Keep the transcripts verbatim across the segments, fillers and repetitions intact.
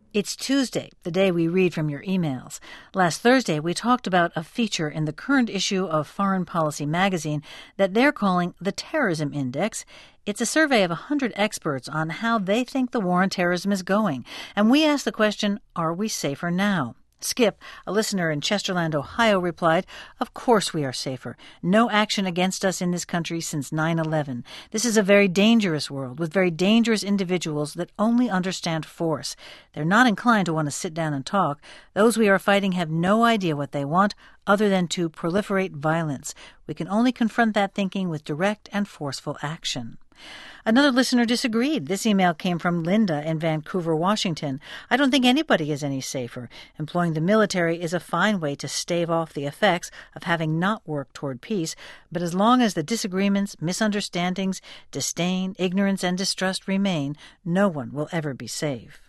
It's Tuesday, the day we read from your emails. Last Thursday, we talked about a feature in the current issue of Foreign Policy magazine that they're calling the Terrorism Index. It's a survey of one hundred experts on how they think the war on terrorism is going. And we asked the question, are we safer now? Skip, a listener in Chesterland, Ohio, replied, "Of course we are safer. No action against us in this country since nine eleven. This is a very dangerous world with very dangerous individuals that only understand force. They're not inclined to want to sit down and talk. Those we are fighting have no idea what they want other than to proliferate violence. We can only confront that thinking with direct and forceful action." Another listener disagreed. This email came from Linda in Vancouver, Washington. "I don't think anybody is any safer. Employing the military is a fine way to stave off the effects of having not worked toward peace, but as long as the disagreements, misunderstandings, disdain, ignorance, and distrust remain, no one will ever be safe."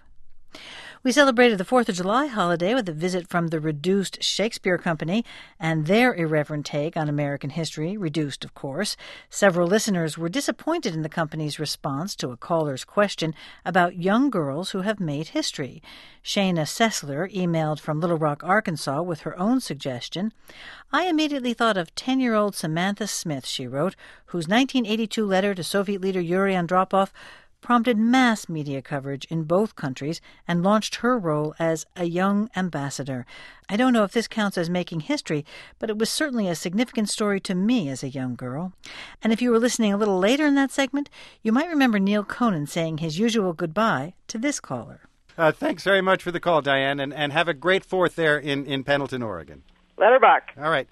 We celebrated the fourth of July holiday with a visit from the Reduced Shakespeare Company and their irreverent take on American history, reduced, of course. Several listeners were disappointed in the company's response to a caller's question about young girls who have made history. Shayna Sessler emailed from Little Rock, Arkansas, with her own suggestion. "I immediately thought of ten-year-old Samantha Smith," she wrote, whose nineteen eighty-two letter to Soviet leader Yuri Andropov prompted mass media coverage in both countries and launched her role as a young ambassador. I don't know if this counts as making history, but it was certainly a significant story to me as a young girl. And if you were listening a little later in that segment, you might remember Neil Conan saying his usual goodbye to this caller. Uh, thanks very much for the call, Diane, and, and have a great fourth there in, in Pendleton, Oregon. Letterbuck. All right.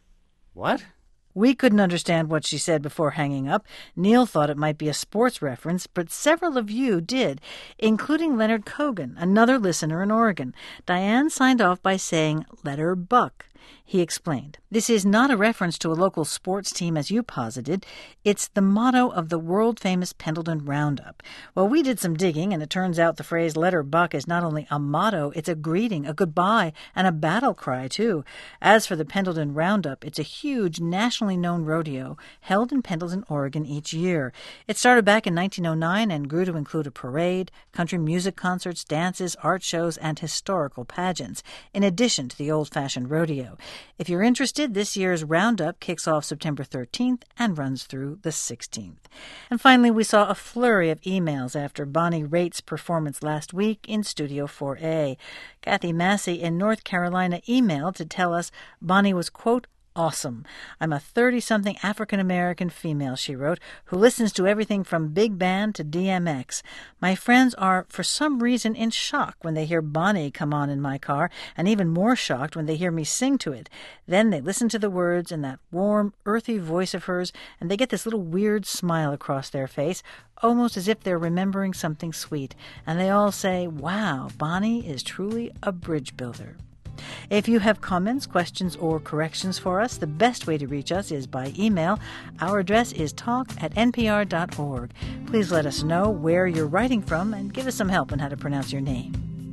What? We couldn't understand what she said before hanging up. Neil thought it might be a sports reference, but several of you did, including Leonard Cogan, another listener in Oregon. Diane signed off by saying Letterbuck. He explained, "This is not a reference to a local sports team as you posited. It's the motto of the world-famous Pendleton Roundup. Well, we did some digging, and it turns out the phrase Letterbuck is not only a motto, it's a greeting, a goodbye, and a battle cry, too. As for the Pendleton Roundup, it's a huge, nationally known rodeo held in Pendleton, Oregon each year. It started back in nineteen oh nine and grew to include a parade, country music concerts, dances, art shows, and historical pageants, in addition to the old-fashioned rodeo. If you're interested, this year's roundup kicks off September thirteenth and runs through the sixteenth. And finally, we saw a flurry of emails after Bonnie Raitt's performance last week in Studio four A. Kathy Massey in North Carolina emailed to tell us Bonnie was, quote, "awesome. I'm a thirty-something African-American female," she wrote, "who listens to everything from big band to D M X. My friends are, for some reason, in shock when they hear Bonnie come on in my car, and even more shocked when they hear me sing to it. Then they listen to the words in that warm, earthy voice of hers, and they get this little weird smile across their face, almost as if they're remembering something sweet. And they all say, 'Wow, Bonnie is truly a bridge builder.'" If you have comments, questions, or corrections for us, the best way to reach us is by email. Our address is talk at n p r dot org. Please let us know where you're writing from and give us some help on how to pronounce your name.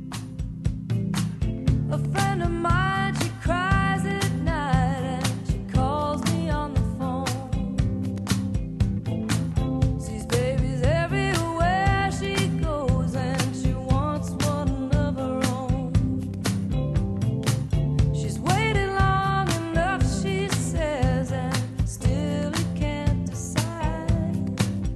A friend of mine, she cries at night and she calls me on the phone. Sees babies everywhere she goes and she wants one of her own. She's waited long enough, she says, and still he can't decide.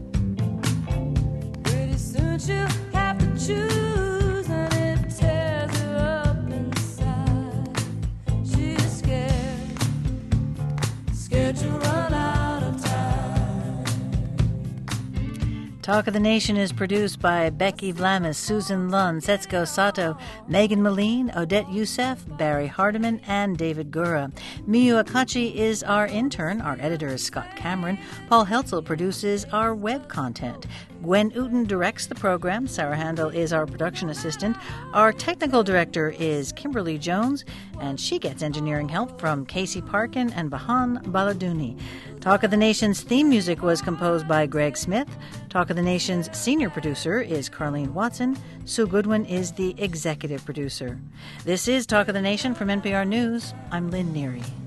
Pretty soon she'll have to choose, and it tears her up inside. She's scared, scared to run out of time. Talk of the Nation is produced by Becky Vlamis, Susan Lund, Setsuko Sato, Megan Moline, Odette Youssef, Barry Hardiman, and David Gura. Miyu Akachi is our intern. Our editor is Scott Cameron. Paul Heltzel produces our web content. Gwen Uten directs the program. Sarah Handel is our production assistant. Our technical director is Kimberly Jones, and she gets engineering help from Casey Parkin and Bahan Baladuni. Talk of the Nation's theme music was composed by Greg Smith. Talk of the Nation's senior producer is Carlene Watson. Sue Goodwin is the executive producer. This is Talk of the Nation from N P R News. I'm Lynn Neary.